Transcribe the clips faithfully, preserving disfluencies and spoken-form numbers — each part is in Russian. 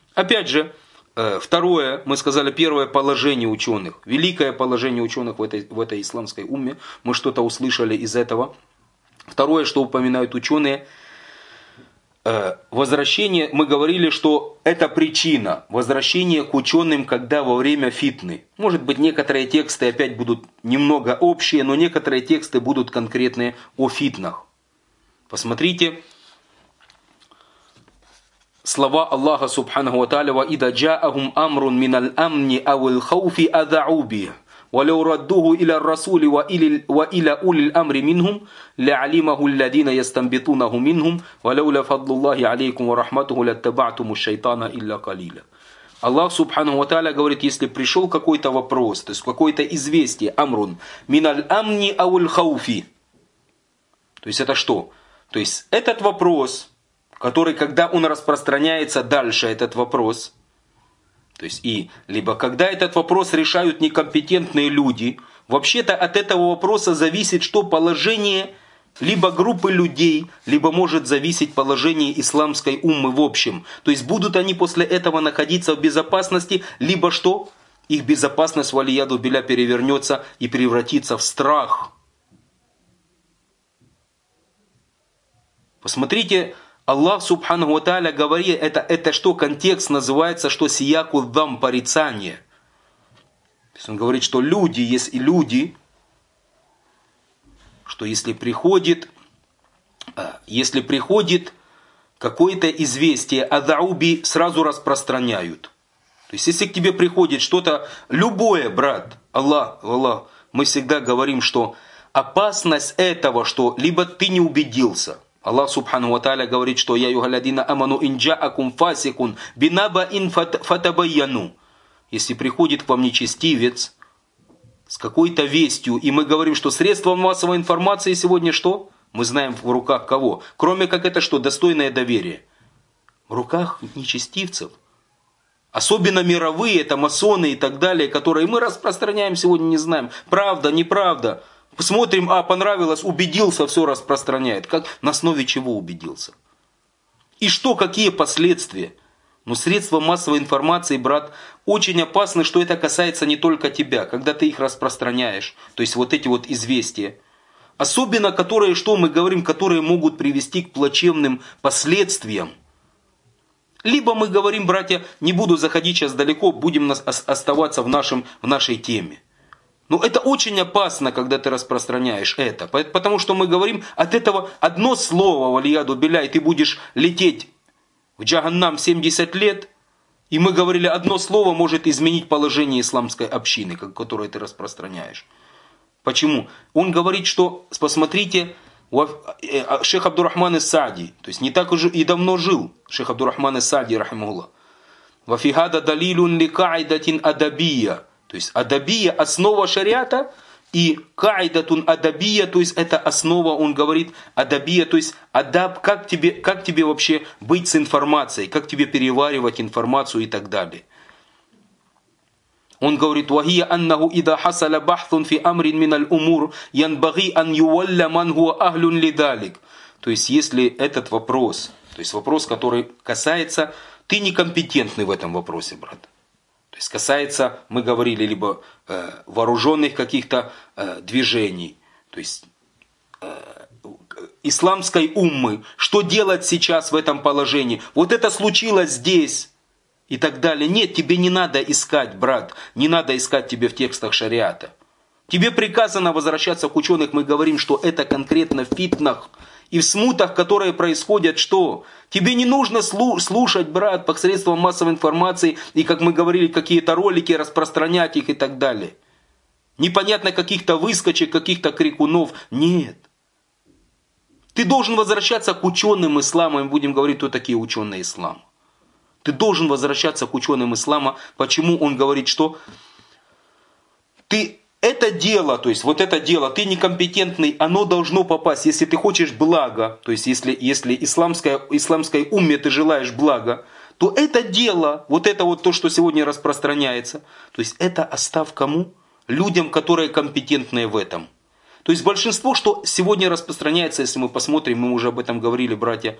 Опять же, второе, мы сказали, первое положение ученых, великое положение ученых в этой, в этой исламской умме, мы что-то услышали из этого. Второе, что упоминают ученые, возвращение, мы говорили, что это причина, возвращение к ученым, когда во время фитны. Может быть, некоторые тексты опять будут немного общие, но некоторые тексты будут конкретные о фитнах. Посмотрите. Слова Аллаха Субханаху ва Тааля: «Ва ида джаахум амрун миналь амни ауил хауфи ада'у бих, ва лау раддуху иля расули ва иля улил амри минхум, лa'алимаху алладина ястанбитунаху минхум, ва лауля фадлуллахи алейкум ва рахматуху латтаба'туму шайтана илля калиля». Аллах Субханаху ва Тааля говорит, если пришел какой-то вопрос, то есть какое-то известие, амрун миналь амни ауил хауфи, то есть это что? То есть этот вопрос, который, когда он распространяется дальше, этот вопрос, то есть и либо когда этот вопрос решают некомпетентные люди, вообще-то от этого вопроса зависит, что положение либо группы людей, либо может зависеть положение исламской уммы в общем. То есть будут они после этого находиться в безопасности, либо что? Их безопасность, валияду билля, перевернется и превратится в страх. Посмотрите, Аллах Субханаху ва Тааля говорит, это, это что, контекст называется, что сияку дам, порицание. То есть он говорит, что люди, есть и люди, что если приходит, если приходит какое-то известие, адауби сразу распространяют. То есть если к тебе приходит что-то, любое, брат, Аллах, Аллах, мы всегда говорим, что опасность этого, что либо ты не убедился. Аллах Субхану ва Тааля говорит, что «Я югалядина аману инджаакум фасикун бинаба ин фатабайяну». Если приходит к вам нечестивец с какой-то вестью, и мы говорим, что средства массовой информации сегодня что? Мы знаем в руках кого? Кроме как это что? Достойное доверие. В руках нечестивцев. Особенно мировые, это масоны и так далее, которые мы распространяем сегодня, не знаем. Правда, неправда. Посмотрим, а, понравилось, убедился, все распространяет. Как, на основе чего убедился? И что, какие последствия? Но средства массовой информации, брат, очень опасны, что это касается не только тебя, когда ты их распространяешь. То есть вот эти вот известия. Особенно, которые, что мы говорим, которые могут привести к плачевным последствиям. Либо мы говорим, братья, не буду заходить сейчас далеко, будем оставаться в, нашем, в нашей теме. Но это очень опасно, когда ты распространяешь это. Потому что мы говорим, от этого одно слово, валияду билля, и ты будешь лететь в Джаханнам семьдесят лет. И мы говорили, одно слово может изменить положение исламской общины, которое ты распространяешь. Почему? Он говорит, что, посмотрите, шейх Абдуррахман ас-Саади, то есть не так уже и давно жил, шейх Абдуррахман ас-Саади, рахимахуллах. Вафихада далилун ли каидатин адабия. То есть адабия, основа шариата, и каидатун адабия, то есть это основа, он говорит, адабия, то есть адаб, как тебе, как тебе вообще быть с информацией, как тебе переваривать информацию и так далее. Он говорит, вахия аннаху ида хасаля бахтун фи амрин миналь умур, янбаги ан ювалля ман хуа ахлюн лидалик. То есть если этот вопрос, то есть вопрос, который касается, ты некомпетентный в этом вопросе, брат. То есть касается, мы говорили, либо э, вооруженных каких-то э, движений, то есть э, исламской уммы, что делать сейчас в этом положении, вот это случилось здесь и так далее. Нет, тебе не надо искать, брат, не надо искать тебе в текстах шариата. Тебе приказано возвращаться к ученым, мы говорим, что это конкретно в фитнах и в смутах, которые происходят, что? Тебе не нужно слушать, брат, посредством массовой информации, и, как мы говорили, какие-то ролики, распространять их и так далее. Непонятно каких-то выскочек, каких-то крикунов. Нет. Ты должен возвращаться к ученым ислама, мы будем говорить, кто такие ученые ислама. Ты должен возвращаться к ученым ислама. Почему он говорит, что ты... Это дело, то есть вот это дело, ты некомпетентный, оно должно попасть, если ты хочешь блага, то есть если, если исламская, исламской умме ты желаешь блага, то это дело, вот это вот то, что сегодня распространяется, то есть это оставь кому? Людям, которые компетентные в этом. То есть большинство, что сегодня распространяется, если мы посмотрим, мы уже об этом говорили, братья,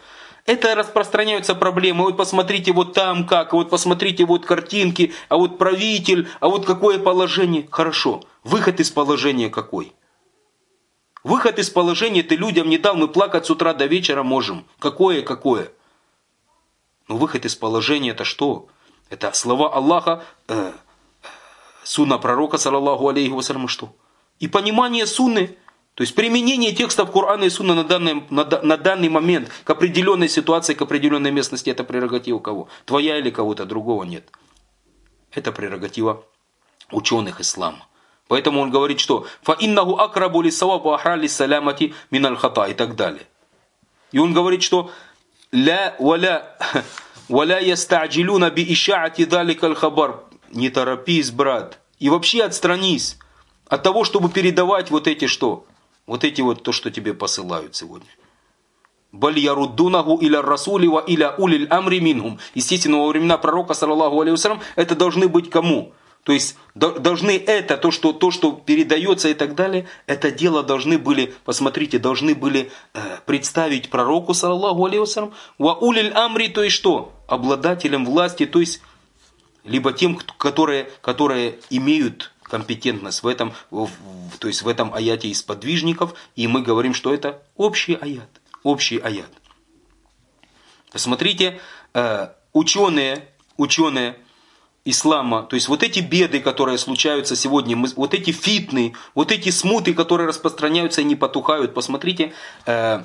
Это распространяются проблемы. Вот посмотрите вот там как, вот посмотрите вот картинки, а вот правитель, а вот какое положение. Хорошо, выход из положения какой? Выход из положения ты людям не дал, мы плакать с утра до вечера можем. Какое, какое? Но выход из положения это что? Это слова Аллаха, э, сунна пророка, саллаллаху алейхи вассалям, что? И понимание сунны. То есть применение текстов Корана и Сунны на данный, на, на данный момент к определенной ситуации, к определенной местности, это прерогатива кого? Твоя или кого-то другого? Нет. Это прерогатива ученых ислама. Поэтому он говорит, что «Фаиннаху акрабу лиссавабу ахрали салямати миналь хата» и так далее. И он говорит, что «Ля валя валя яста'джилюна би иша'ати даликаль хабар». Не торопись, брат. И вообще отстранись от того, чтобы передавать вот эти что? Вот эти вот то, что тебе посылают сегодня. Баль яруддунаху иля расули ва иля улиль амри минхум. Естественно, во времена пророка, саллаллаху алейхи вассалям, это должны быть кому? То есть должны это, то что, то, что передается и так далее, это дело должны были, посмотрите, должны были э, представить пророку, саллаллаху алейхи вассалям, ва улиль амри, то есть что? Обладателем власти, то есть либо тем, которые, которые имеют компетентность в этом, в, в, то есть в этом аяте из подвижников, и мы говорим, что это общий аят, общий аят. Посмотрите, э, ученые, ученые ислама, то есть вот эти беды, которые случаются сегодня, мы, вот эти фитны, вот эти смуты, которые распространяются и не потухают, посмотрите, э,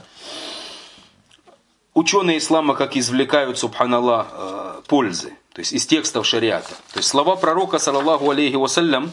ученые ислама как извлекают, субханаллах, э, пользы, то есть из текстов шариата. То есть слова пророка, саллаллаху алейхи вассалям,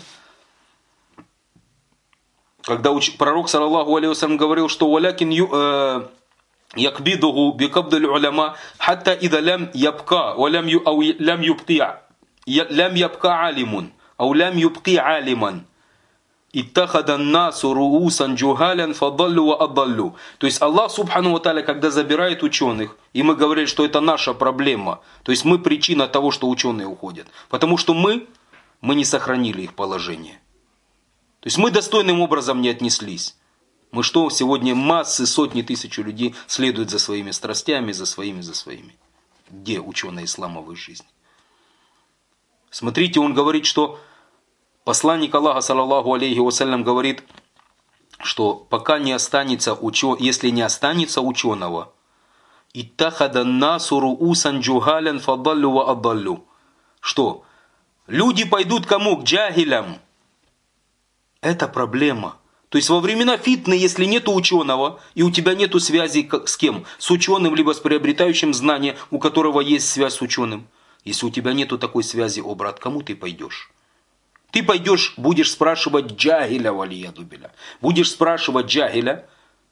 когда уч... пророк, саллаллаху алейхи вассалям, говорил, что «Валякин ю...» якбидуху бикабдаль уляма хатта ида лям ябка валям ю ау лям юбтия лям ябка алимун ау лям юбти алиман иттахадан насу руусан джухалян фадаллю ва адаллю. То есть Аллах субхану ва тааля, когда забирает ученых, и мы говорим, что это наша проблема, то есть мы причина того, что ученые уходят, потому что мы мы не сохранили их положение. То есть мы достойным образом не отнеслись. Мы что, сегодня массы, сотни тысяч людей следуют за своими страстями, за своими, за своими. Где ученые ислама в их жизни? Смотрите, он говорит, что посланник Аллаха, саллаллаху алейхи вассалям, говорит, что пока не останется ученого, если не останется ученого, иттахада насу руусан джухалян фадаллю ва адаллю. Что? Люди пойдут кому? К джахилям. Это проблема. То есть во времена фитны, если нет ученого, и у тебя нет связи с кем? С ученым, либо с приобретающим знания, у которого есть связь с ученым. Если у тебя нет такой связи, о брат, кому ты пойдешь? Ты пойдешь, будешь спрашивать джахиля, валияду биля. Будешь спрашивать джахиля.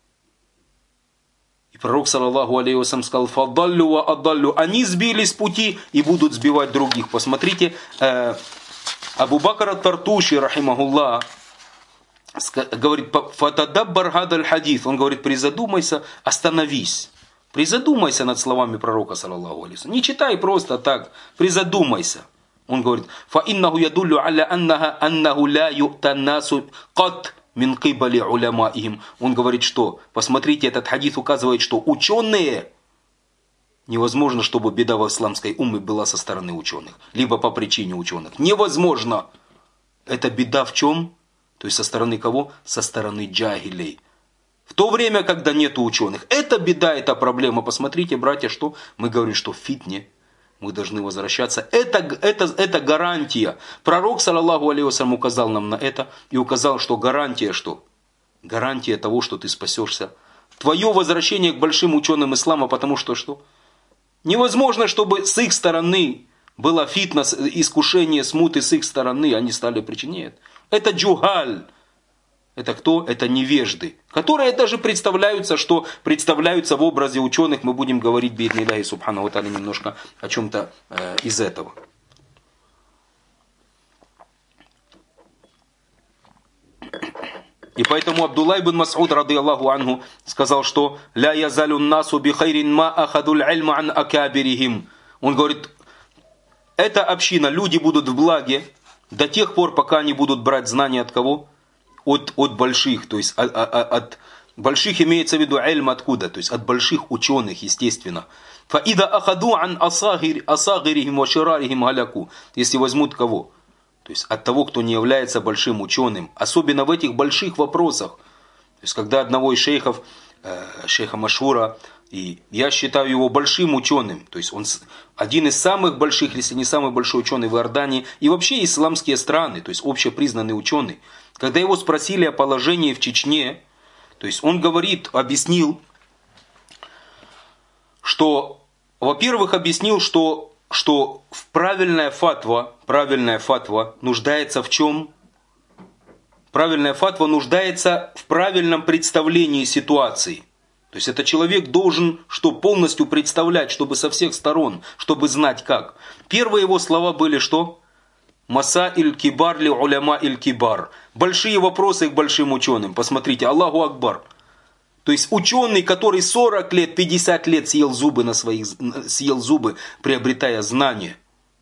И пророк, саллаллаху алейхи вассалям, сказал, фадаллю ва адаллю. Они сбили с пути и будут сбивать других. Посмотрите, э, Абу Бакр ат-Тартуши, рахимахуллах, говорит, фатадаббар хадаль хадис. Он говорит, призадумайся, остановись. Призадумайся над словами пророка, саллаллаху алейхи вассалям. Не читай просто так, призадумайся. Он говорит, фа иннаху ядуллю аля аннаха аннаху ла ю'таннасу кат мин кибали уламаихим. Он говорит, что, посмотрите, этот хадис указывает, что ученые, невозможно, чтобы беда в исламской умме была со стороны ученых, либо по причине ученых. Невозможно. Это беда в чем? То есть со стороны кого? Со стороны джахилей. В то время, когда нет ученых. Это беда, это проблема. Посмотрите, братья, что мы говорим, что в фитне мы должны возвращаться. Это, это, это гарантия. Пророк, саллаллаху алейхи вассалям, указал нам на это. И указал, что гарантия что? Гарантия того, что ты спасешься. Твое возвращение к большим ученым ислама, потому что что? Невозможно, чтобы с их стороны было фитна, искушение, смуты с их стороны, они стали причинять. Это джухаль. Это кто? Это невежды, которые даже представляются, что представляются в образе ученых. Мы будем говорить, би'идниллахи субхану ва тааля, немножко о чем-то э, из этого. И поэтому Абдулла ибн Мас'уд, радийаллаху анху, сказал, что «Ля язалю насу би хайрин ма ахадуль ильма ан акабирихим». Он говорит, эта община, люди будут в благе до тех пор, пока они будут брать знания от кого? От, от больших, то есть от, от, от больших имеется в виду ильм откуда, то есть от больших ученых, естественно. فَإِذَا أَخَذُوا عَنْ أَصَاغِرِهِمْ وَشِرَارِهِمْ هَلَكُوا. Если возьмут кого? То есть от того, кто не является большим ученым. Особенно в этих больших вопросах. То есть когда одного из шейхов, э, шейха Машхура, и я считаю его большим ученым, то есть он один из самых больших, если не самый большой ученый в Иордании, и вообще исламские страны, то есть общепризнанный ученый. Когда его спросили о положении в Чечне, то есть он говорит, объяснил, что, во-первых, объяснил, что, что правильная фатва, правильная фатва нуждается в чем? Правильная фатва нуждается в правильном представлении ситуации. То есть это человек должен что полностью представлять, чтобы со всех сторон, чтобы знать как. Первые его слова были что? Маса иль кибар ли уляма иль кибар. Большие вопросы к большим ученым. Посмотрите, Аллаху Акбар. То есть ученый, который сорок лет, пятьдесят лет съел зубы, на своих, съел зубы, приобретая знания.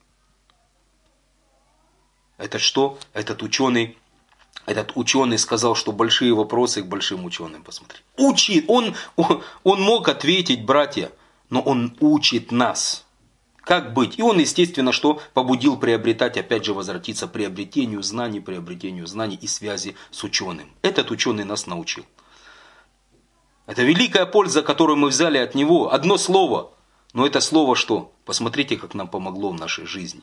Это что? Этот ученый... Этот ученый сказал, что большие вопросы к большим ученым. Посмотри. Учит. Он, он, он мог ответить, братья, но он учит нас. Как быть? И он, естественно, что побудил приобретать, опять же, возвратиться к приобретению знаний, приобретению знаний и связи с ученым. Этот ученый нас научил. Это великая польза, которую мы взяли от него. Одно слово. Но это слово что? Посмотрите, как нам помогло в нашей жизни.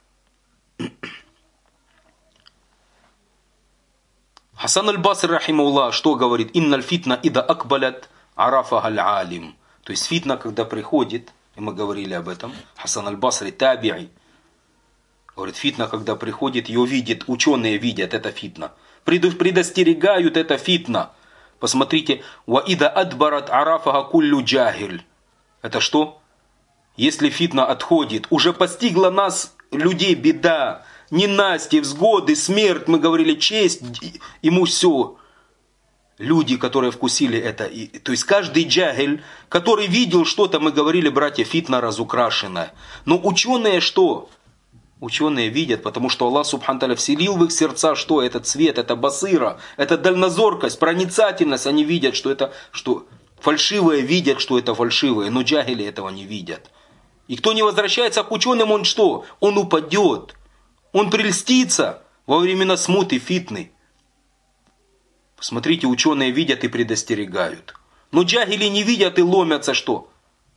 Хасан аль-Басри, рахимауллах, что говорит? Инналь фитна ида акбалят арафа аль-алим. То есть фитна, когда приходит, и мы говорили об этом, Хасан аль-Басри, таби'и, говорит, фитна, когда приходит, ее видит, ученые видят, это фитна. Предостерегают, это фитна. Посмотрите, ва ида адбарат арафаха куллю джахиль. Это что? Если фитна отходит, уже постигла нас, людей, беда, ненастье, взгоды, смерть, мы говорили, честь, ему все. Люди, которые вкусили это, и, то есть каждый джахиль, который видел что-то, мы говорили, братья, фитна разукрашенная. Но ученые что? Ученые видят, потому что Аллах Субхану Тааля вселил в их сердца, что это цвет, это басира, это дальнозоркость, проницательность. Они видят, что это, что фальшивые видят, что это фальшивые, но джахили этого не видят. И кто не возвращается к ученым, он что? Он упадет. Он прельстится во времена смуты, фитны. Посмотрите, ученые видят и предостерегают. Но джахили не видят и ломятся что?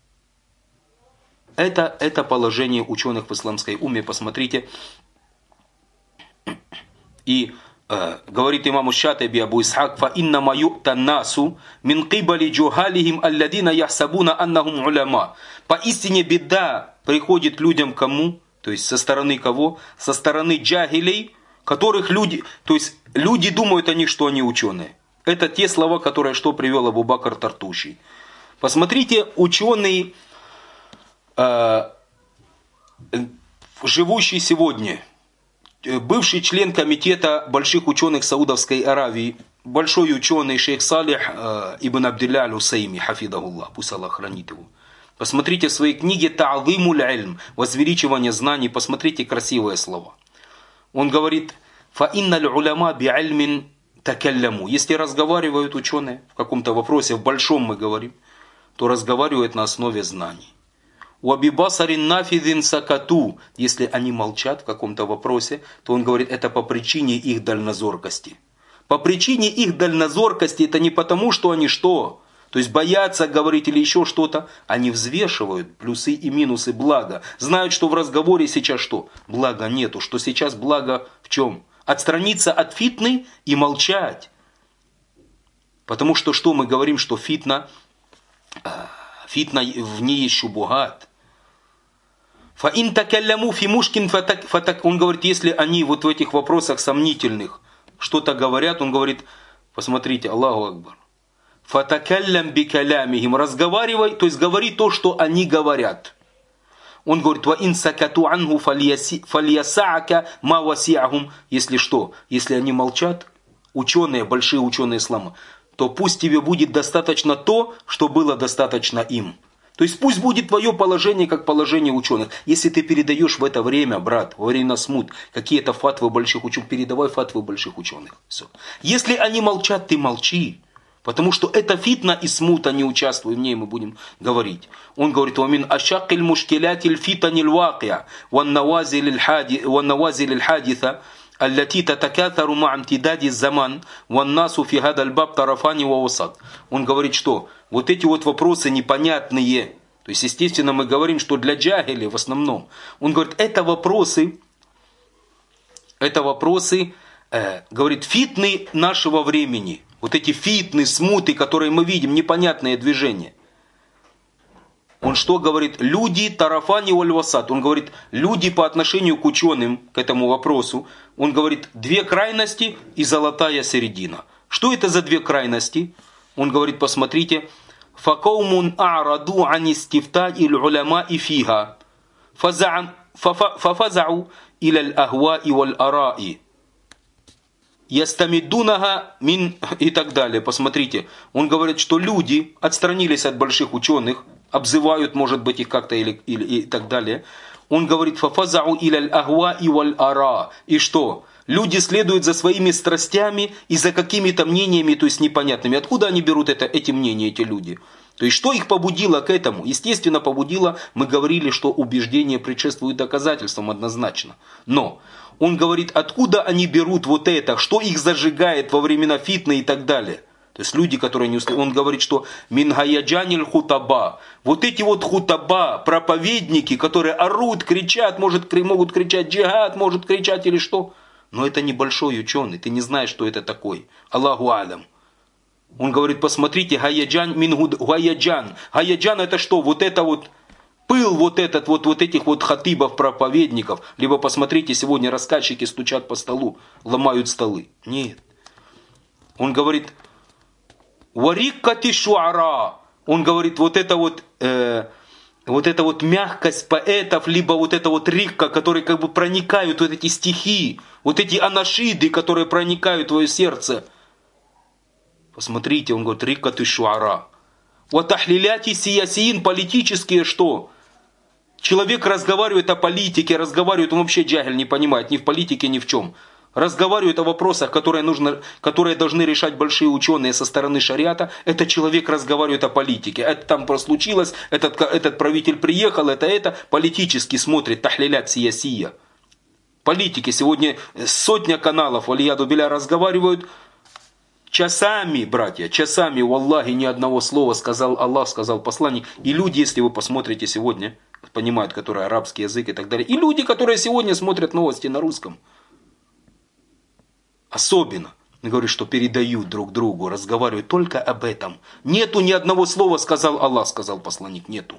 Это, это положение ученых в исламской умме. Посмотрите. И э, говорит имаму Шатиби Абу Исхак, фа иннама ю'та насу мин кибали джухалихим алладина яхсабуна аннахум уляма. Поистине беда приходит людям кому? То есть со стороны кого? Со стороны джахилей, которых люди, то есть люди думают о них, что они ученые. Это те слова, которые что привел Абу Бакр Тартуши. Посмотрите, ученый, э, живущий сегодня, бывший член комитета больших ученых Саудовской Аравии, большой ученый шейх Салих э, ибн Абдилля аль-Усайми, хафидахуллах, пусть Аллах хранит его. Посмотрите в своей книге «Та'зимуль ильм», «Возвеличивание знаний», посмотрите красивые слова. Он говорит, «Фа инналь уляма би'ильмин такалляму». Если разговаривают ученые в каком-то вопросе, в большом мы говорим, то разговаривают на основе знаний. «Уабибасарин нафидин сакату». Если они молчат в каком-то вопросе, то он говорит, это по причине их дальнозоркости. По причине их дальнозоркости, это не потому, что они что? То есть боятся говорить или еще что-то. Они взвешивают плюсы и минусы блага. Знают, что в разговоре сейчас что? Блага нету. Что сейчас благо в чем? Отстраниться от фитны и молчать. Потому что что мы говорим, что фитна, фитна в ней есть шубугат. Фаин такалляму фи мушкин фатак. Он говорит, если они вот в этих вопросах сомнительных что-то говорят, он говорит, посмотрите, Аллаху Акбар. Фатакаллям бикалямихим. Разговаривай, то есть говори то, что они говорят. Он говорит, ва ин сакату анху фальясаака ма васиахум. Если что, если они молчат, ученые, большие ученые ислама, то пусть тебе будет достаточно то, что было достаточно им. То есть пусть будет твое положение, как положение ученых. Если ты передаешь в это время, брат, во время смут, какие-то фатвы больших ученых, передавай фатвы больших ученых. Все. Если они молчат, ты молчи. Потому что это фитна и смута, не участвуй в ней, мы будем говорить. Он говорит: «Вамин ашакиль мушкилятиль фитаниль вакия, ван навазиль хадиса, аллати татакатару ма амтидади заман, ван насу фи гадаль баб тарафани ва васад». Он говорит, что вот эти вот вопросы непонятные, то есть, естественно, мы говорим, что для джахили в основном. Он говорит, это вопросы, это вопросы, э, говорит, фитны нашего времени. Вот эти фитны, смуты, которые мы видим, непонятные движения. Он что говорит? Люди тарафани валь васат. Он говорит, люди по отношению к ученым, к этому вопросу, он говорит, две крайности и золотая середина. Что это за две крайности? Он говорит, посмотрите, فَقَوْمٌ أَعْرَضُوا عَنِ اسْتِفْتَاءِ الْعُلَمَاءِ فِيهَا فَفَزَعُوا إِلَى الْأَهْوَاءِ وَالْأَرَاءِ يَسْتَمِدُّونَهَا мин и так далее. Посмотрите, он говорит, что люди отстранились от больших ученых, обзывают, может быть, их как-то или, или и так далее. Он говорит, فَفَزَعُوا إِلَى الْأَهْوَاءِ وَالْأَرَاءِ. И что? Люди следуют за своими страстями и за какими-то мнениями, то есть непонятными. Откуда они берут это, эти мнения, эти люди? То есть что их побудило к этому? Естественно, побудило, мы говорили, что убеждение предшествует доказательствам однозначно. Но он говорит, откуда они берут вот это, что их зажигает во времена фитны и так далее. То есть люди, которые не услышали. Он говорит, что мингаяджаниль хутаба. Вот эти вот хутаба, проповедники, которые орут, кричат, может, могут кричать джихад, может кричать или что. Но это небольшой ученый, ты не знаешь, что это такое. Аллаху алям. Он говорит, посмотрите, гаяджан мингуд гаяджан. Гаяджан это что? Вот это вот пыл вот этот вот, вот этих вот хатибов, проповедников. Либо посмотрите, сегодня рассказчики стучат по столу, ломают столы. Нет. Он говорит, вариккати шуара. Он говорит, вот это вот... Э, Вот эта вот мягкость поэтов, либо вот это вот рикка, которые как бы проникают, вот эти стихи, вот эти анашиды, которые проникают в твое сердце. Посмотрите, он говорит, рикка ты шуара. Вот ахлиляти сиясиин, политические что? Человек разговаривает о политике, разговаривает, он вообще джахиль не понимает, ни в политике, ни в чем. Разговаривают о вопросах, которые, нужно, которые должны решать большие ученые со стороны шариата. Этот человек разговаривает о политике. Это там прослучилось, этот, этот правитель приехал, это это. Политически смотрит, тахлилят сиясия. Политики сегодня сотня каналов, валияду биля, разговаривают часами, братья, часами, валлахи, ни одного слова сказал Аллах, сказал посланник. И люди, если вы посмотрите сегодня, понимают, который арабский язык и так далее. И люди, которые сегодня смотрят новости на русском. Особенно, говорю, что передают друг другу, разговаривают только об этом. Нету ни одного слова, сказал Аллах, сказал посланник, нету.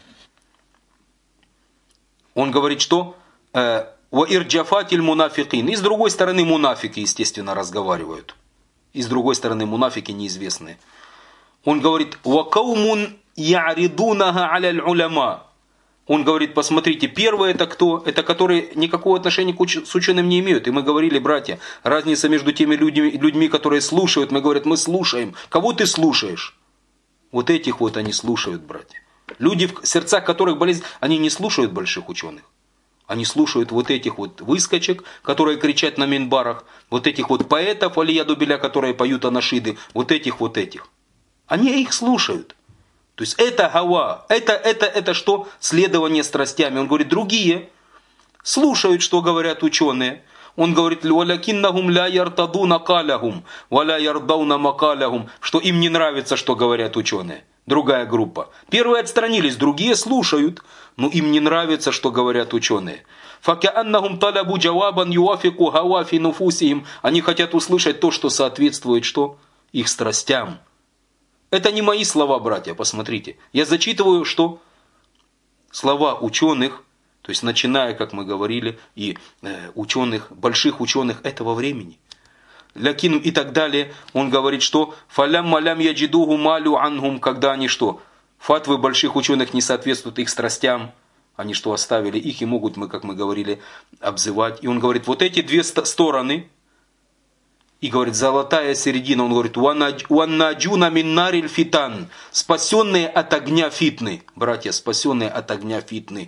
Он говорит, что «Ва ирджафатиль мунафикин». И с другой стороны мунафики, естественно, разговаривают. И с другой стороны мунафики неизвестные. Он говорит «Ва каумун я'ридунага аляль уляма». Он говорит, посмотрите, первое это кто? Это которые никакого отношения к уч- с ученым не имеют. И мы говорили, братья, разница между теми людьми, людьми, которые слушают, мы говорим, мы слушаем. Кого ты слушаешь? Вот этих вот они слушают, братья. Люди, в сердцах которых болезнь, они не слушают больших ученых. Они слушают вот этих вот выскочек, которые кричат на минбарах, вот этих вот поэтов, алияду биля, которые поют анашиды, вот этих вот этих. Они их слушают. То есть это гава, это, это, это что? Следование страстями. Он говорит, другие слушают, что говорят ученые. Он говорит, «Валякиннахум ля яртадуна калахум, валя ярдауна макалахум», что им не нравится, что говорят ученые. Другая группа. Первые отстранились, другие слушают, но им не нравится, что говорят ученые. «Факааннахум талабу джавабан юафику гава фи нуфусихим». Они хотят услышать то, что соответствует что? Их страстям. Это не мои слова, братья, посмотрите. Я зачитываю, что слова ученых, то есть начиная, как мы говорили, и э, ученых, больших ученых этого времени. Лякину и так далее. Он говорит, что фалям малям яджидуху малю анхум, когда они что? Фатвы больших ученых не соответствуют их страстям. Они что, оставили их и могут, мы, как мы говорили, обзывать. И он говорит, вот эти две стороны. И говорит, золотая середина, он говорит, «Уаннаджуна миннариль фитан», спасенные от огня фитны, братья, спасенные от огня фитны.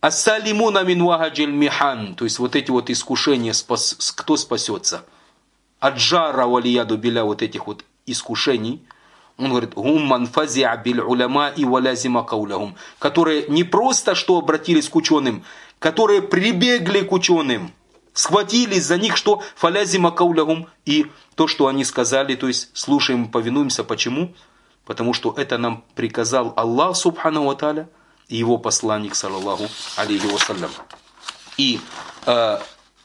«Ассалимуна мин вагаджиль михан», то есть вот эти вот искушения, спас, кто спасется? аджара валияду биля вот этих вот искушений, он говорит, гумман фазиа биль уляма и валязима каулягум, которые не просто что обратились к ученым, которые прибегли к ученым, схватились за них, что фалязима каулягум, и то, что они сказали, то есть слушаем и повинуемся. Почему? Потому что это нам приказал Аллах субхану ва тааля и его посланник, саллаллаху алейхи вассалям. И э,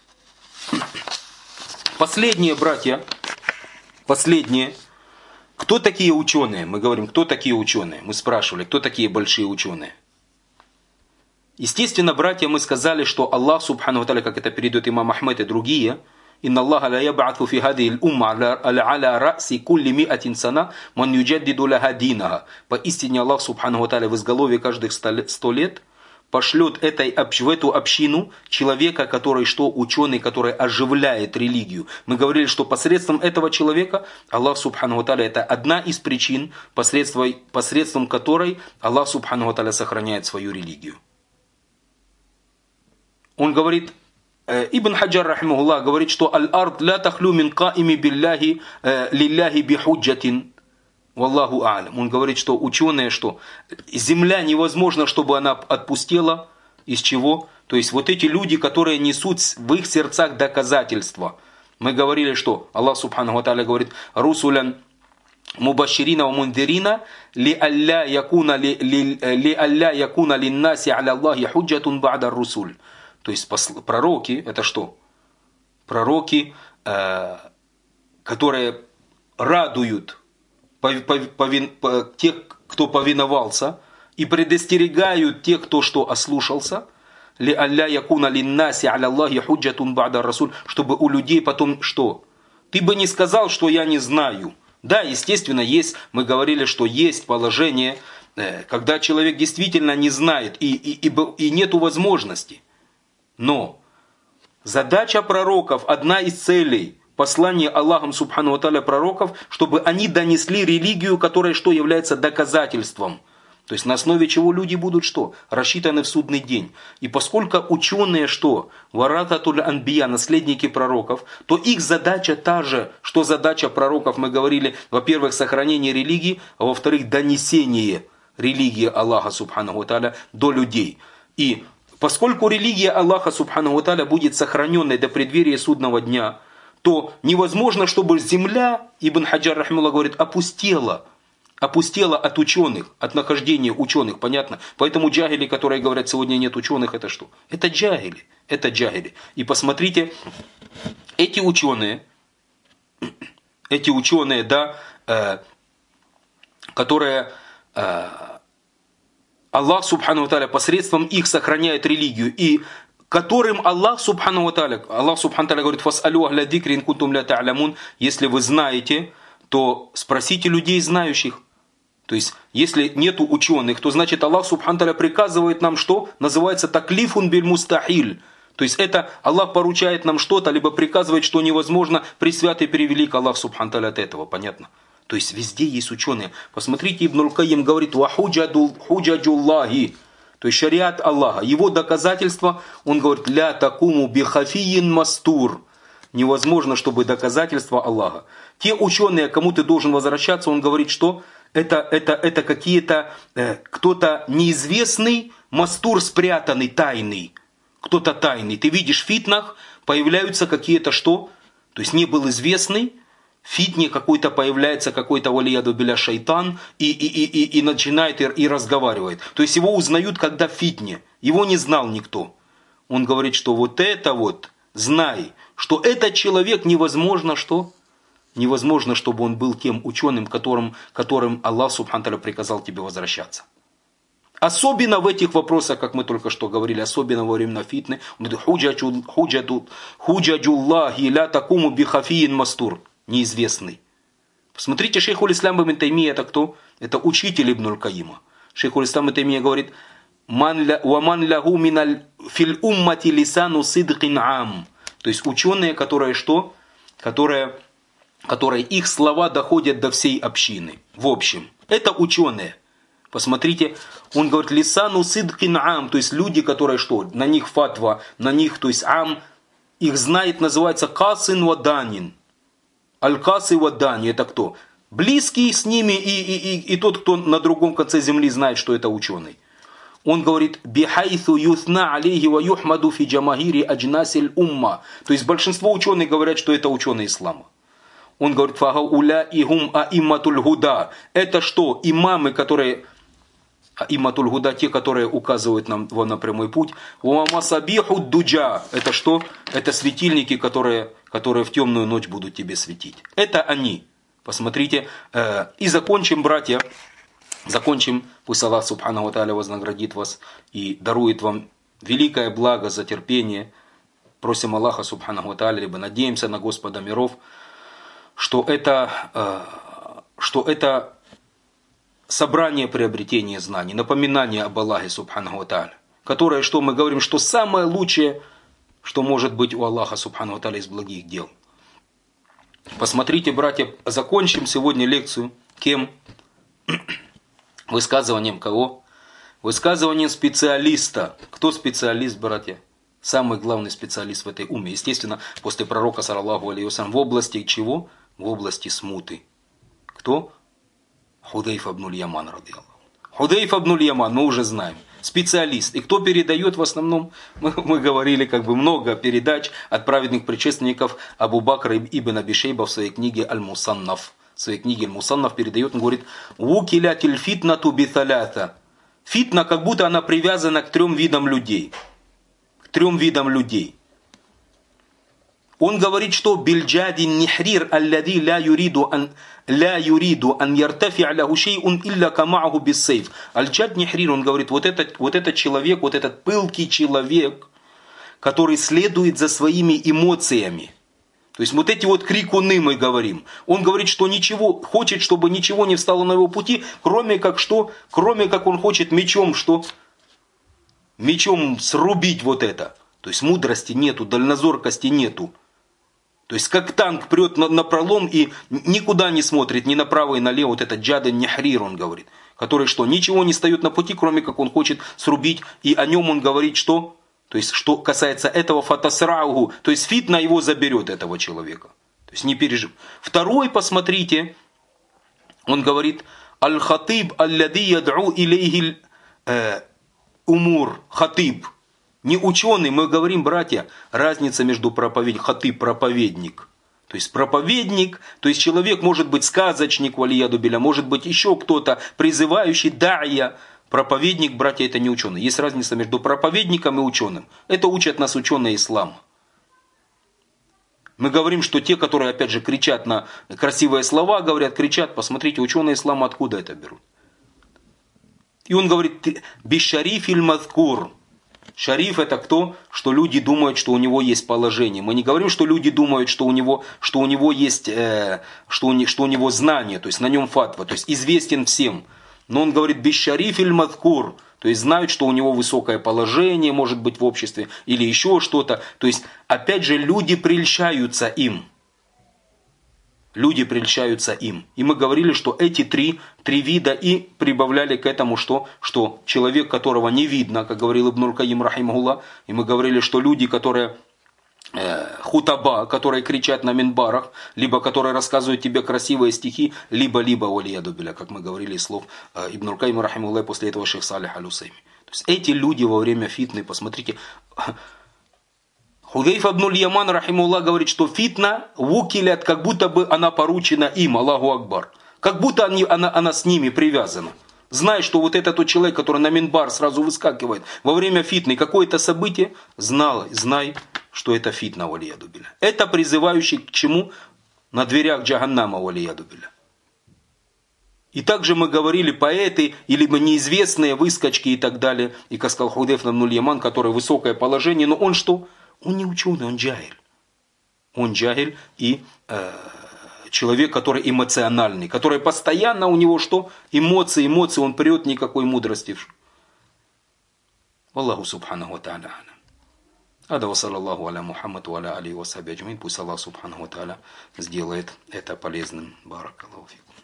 последние братья, последние, кто такие ученые? Мы говорим, кто такие ученые? Мы спрашивали, кто такие большие ученые? Естественно, братья, мы сказали, что Аллах субхану ва тааля, как это передает имам Ахмед и другие, «Инна Аллаха ла яб'атху фи хадихи л-умма аля ра'си кулли ми'атин сана ман юджаддиду лаха динаха». Поистине Аллах субхану ва тааля в изголовье каждых сто лет пошлет этой, в эту общину человека, который что? Ученый, который оживляет религию. Мы говорили, что посредством этого человека Аллах субхану ва тааля, это одна из причин, посредством, посредством которой Аллах субхану ва тааля сохраняет свою религию. Он говорит, Ибн Хаджар рахимахуллах говорит, что аль-ард ла тахлю мин каими билляхи лилляхи бихуджатин валлаху а'лям. Он говорит, что ученые, что земля невозможно, чтобы она отпустела. Из чего? То есть вот эти люди, которые несут в их сердцах доказательства. Мы говорили, что Аллах субхану ва тааля говорит, русулян мубаширина ва мундирина ли алля якуна ли алля якуна линнаси аля Аллахи худжатун ба'да русуль. То есть пророки, это что? Пророки, э, которые радуют повин, повин, тех, кто повиновался, и предостерегают тех, кто что ослушался, ли алля якуна линнаси аля Аллахи худжатун ба'да расуль, чтобы у людей потом что? Ты бы не сказал, что я не знаю. Да, естественно, есть, мы говорили, что есть положение, э, когда человек действительно не знает и, и, и, и нету возможности. Но задача пророков, одна из целей послания Аллахом субхану ва тааля пророков, чтобы они донесли религию, которая что является доказательством. То есть на основе чего люди будут что? Рассчитаны в судный день. И поскольку ученые что? Варататуль анбия, наследники пророков, то их задача та же, что задача пророков, мы говорили, во-первых, сохранение религии, а во-вторых, донесение религии Аллаха субхану ва тааля до людей. И поскольку религия Аллаха субхану ва тааля будет сохраненной до преддверия судного дня, то невозможно, чтобы земля, Ибн Хаджар рахимахуллах говорит, опустела. Опустела от ученых, от нахождения ученых, понятно? Поэтому джагили, которые говорят, сегодня нет ученых, это что? Это джагили, это джагили. И посмотрите, эти ученые, эти ученые, да, э, которые... Э, Аллах субхану ва тааля посредством их сохраняет религию, и которым Аллах субхану ва тааля, Аллах субхану ва тааля говорит, «Фас'алю ахля дикри ин кунтум ля та'лямун», если вы знаете, то спросите людей знающих. То есть, если нету ученых, то значит Аллах субхану ва тааля приказывает нам что? Называется таклифун биль мустахиль. То есть это Аллах поручает нам что-то, либо приказывает, что невозможно, пресвятый превелик Аллах субхану ва тааля от этого, понятно? То есть везде есть ученые. Посмотрите, Ибн аль-Кайим говорит, «Ва худжаджуллахи», то есть шариат Аллаха. Его доказательства, он говорит, «Ля такуму бихафиин мастур». Невозможно, чтобы доказательства Аллаха. Те ученые, кому ты должен возвращаться, он говорит, что это, это, это какие-то, э, кто-то неизвестный, мастур спрятанный, тайный. Кто-то тайный. Ты видишь в фитнах, появляются какие-то что? То есть не был известный, в фитне какой-то появляется какой-то валияду биля шайтан и, и, и, и, и начинает и, и разговаривает. То есть его узнают, когда в фитне. Его не знал никто. Он говорит, что вот это вот, знай, что этот человек невозможно что? Невозможно, чтобы он был тем ученым, которым, которым Аллах субхану ва тааля приказал тебе возвращаться. Особенно в этих вопросах, как мы только что говорили, особенно во времена фитны, он говорит, худжаджуллахи ля такуму бихафиин мастур. Неизвестный. Посмотрите, шейхуль ислам ибн Таймия, это кто? Это учитель Ибн аль-Кайима. Шейхуль ислам ибн Таймия говорит, «Ваман лягу миналь фил уммати лисану сидкин ам». То есть ученые, которые что? Которые, которые их слова доходят до всей общины. В общем, это ученые. Посмотрите, он говорит, лисану сидкин ам, то есть люди, которые что? На них фатва, на них, то есть ам, их знает, называется касин ва данин. Аль-Касы Ваддани, это кто? Близкий с ними и, и, и, и тот, кто на другом конце земли знает, что это ученый. Он говорит, бихайсу юсна алейхи ва юхмаду фи джамахири аджнасиль умма. То есть большинство ученых говорят, что это ученые ислама. Он говорит, фагауля игум аимматуль гуда. Это что? Имамы, которые... Аимматуль гуда, те, которые указывают нам на прямой путь. Уамасабиху дуджа. Это что? Это светильники, которые, которые в темную ночь будут тебе светить. Это они. Посмотрите. И закончим, братья. Закончим. Пусть Аллах Субханаху ва Тааля вознаградит вас и дарует вам великое благо за терпение. Просим Аллаха Субханаху ва Тааля, либо надеемся на Господа миров, что это, что это собрание приобретения знаний, напоминание об Аллахе Субханаху ва Тааля, которое, что мы говорим, что самое лучшее, что может быть у Аллаха Субханаху ва Тааля из благих дел. Посмотрите, братья, закончим сегодня лекцию кем? Высказыванием кого? Высказыванием специалиста. Кто специалист, братья? Самый главный специалист в этой умме. Естественно, после пророка, саллаллаху алейхи вассалям, в области чего? В области смуты. Кто? Худайф ибн Яман, радиаллаху. Худайф ибн Яман, мы уже знаем. Специалист. И кто передает в основном? Мы, мы говорили как бы много передач от праведных предшественников. Абу Бакр ибн Аби Шейба в своей книге Аль-Мусаннаф. В своей книге Аль-Мусаннаф передает, он говорит, «Вукилятиль фитнату биталята». Фитна, как будто она привязана к трем видам людей. К трем видам людей. Он говорит, что «Бильджадин нихрир аллади ла юриду ан ла юриду ан яртафи аляху шейун илля камааху биссейф». Аль-Джад нихрир, он говорит, вот этот, вот этот человек, вот этот пылкий человек, который следует за своими эмоциями. То есть вот эти вот крикуны мы говорим. Он говорит, что ничего, хочет, чтобы ничего не встало на его пути, кроме как что? Кроме как он хочет мечом что? Мечом срубить вот это. То есть мудрости нету, дальнозоркости нету. То есть как танк прет на, на пролом и никуда не смотрит, ни направо и налево. Вот этот Джаден Нихрир, он говорит. Который что? Ничего не встает на пути, кроме как он хочет срубить. И о нем он говорит что? То есть, что касается этого, фатасраугу, то есть фитна его заберет, этого человека. То есть, не пережив. Второй, посмотрите, он говорит, аль-хатиб аллади яд'у илейхи умур, хатиб. Не ученый, мы говорим, братья, разница между проповедником, хатиб, проповедник. То есть, проповедник, то есть, человек может быть сказочник, валияду биля, может быть еще кто-то, призывающий, да'я. Проповедник, братья, это не ученый. Есть разница между проповедником и ученым. Это учат нас ученые ислама. Мы говорим, что те, которые, опять же, кричат на красивые слова, говорят, кричат, посмотрите, ученые ислама откуда это берут. И он говорит, бишариф иль мазкур. Шариф это кто? Что люди думают, что у него есть положение. Мы не говорим, что люди думают, что у него, что у него есть, э, что, у, что у него знание, то есть на нем фатва, то есть известен всем. Но он говорит, бишариф иль мазкур, то есть знают, что у него высокое положение, может быть, в обществе, или еще что-то. То есть, опять же, люди прельщаются им. Люди прельщаются им. И мы говорили, что эти три, три вида и прибавляли к этому, что, что человек, которого не видно, как говорил Ибн Аль-Каим рахимахуллах, и мы говорили, что люди, которые... хутаба, которые кричат на минбарах, либо которые рассказывают тебе красивые стихи, либо-либо валияду билля, как мы говорили из слов Ибн Аль-Каим рахимахуллах, после этого шейх Салих аль-Усайми. То есть эти люди во время фитны, посмотрите, Худайф ибн Яман рахимахуллах говорит, что фитна вукилят, как будто бы она поручена им, Аллаху Акбар. Как будто они, она, она с ними привязана. Знай, что вот этот тот человек, который на минбар сразу выскакивает во время фитны, какое-то событие, знал, знай, что это фитна, валияду билля. Это призывающий к чему? На дверях джаханнама, валияду билля. И также мы говорили поэты, или неизвестные выскочки и так далее. И как сказал Худайф ибн Яман, который высокое положение, но он что? Он не ученый, он джахиль. Он джахиль и э, человек, который эмоциональный, который постоянно у него что? Эмоции, эмоции, он прет, никакой мудрости. Аллаху субханаху ва тааля. Ада ва саллаллаху аля Мухаммад ва аля алейхи ва сахби аджмаин. Пусть Аллах субханаху ва тааля сделает это полезным. Баракаллаху фикум.